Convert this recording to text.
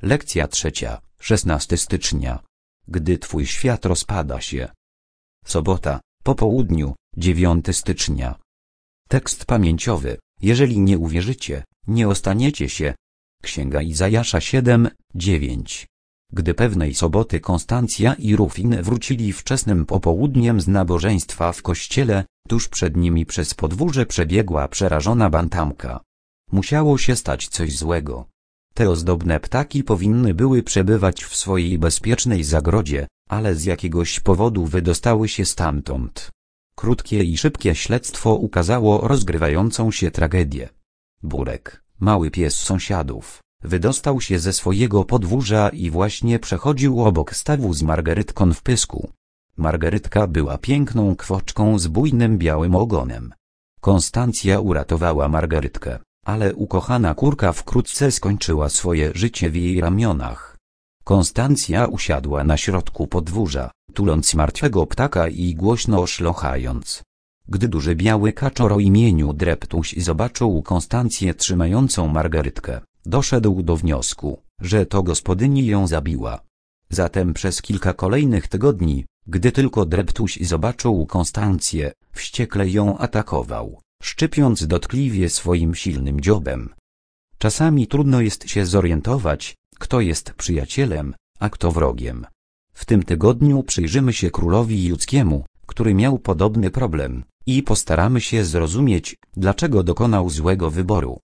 Lekcja 3, 16 stycznia. Gdy twój świat rozpada się. Sobota, po południu, 9 stycznia. Tekst pamięciowy. Jeżeli nie uwierzycie, nie ostaniecie się. Księga Izajasza 7, 9. Gdy pewnej soboty Konstancja i Rufin wrócili wczesnym popołudniem z nabożeństwa w kościele, tuż przed nimi przez podwórze przebiegła przerażona bantamka. Musiało się stać coś złego. Te ozdobne ptaki powinny były przebywać w swojej bezpiecznej zagrodzie, ale z jakiegoś powodu wydostały się stamtąd. Krótkie i szybkie śledztwo ukazało rozgrywającą się tragedię. Burek, mały pies sąsiadów, wydostał się ze swojego podwórza i właśnie przechodził obok stawu z Margarytką w pysku. Margarytka była piękną kwoczką z bujnym białym ogonem. Konstancja uratowała Margarytkę, ale ukochana kurka wkrótce skończyła swoje życie w jej ramionach. Konstancja usiadła na środku podwórza, tuląc martwego ptaka i głośno szlochając. Gdy duży biały kaczor o imieniu Dreptuś zobaczył Konstancję trzymającą Margarytkę, doszedł do wniosku, że to gospodyni ją zabiła. Zatem przez kilka kolejnych tygodni, gdy tylko Dreptuś zobaczył Konstancję, wściekle ją atakował, szczypiąc dotkliwie swoim silnym dziobem. Czasami trudno jest się zorientować, kto jest przyjacielem, a kto wrogiem. W tym tygodniu przyjrzymy się królowi judzkiemu, który miał podobny problem, i postaramy się zrozumieć, dlaczego dokonał złego wyboru.